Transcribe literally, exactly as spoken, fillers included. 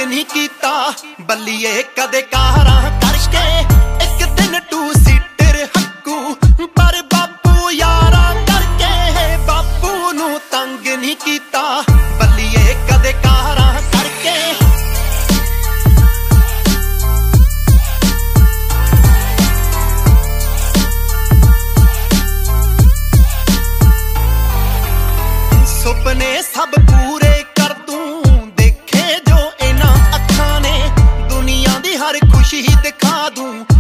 नहीं कीता बल्लिए कदे कारां करके एक दिन टू सीटर हक्कू पर बापू यारां करके बापू नू तंग नहीं कीता बल्लिए कदे कारां करके। सुपने सब पूरे कर दूं देखे जो इन्हां अखां ने दुनिया दी हर खुशी दिखा दूं।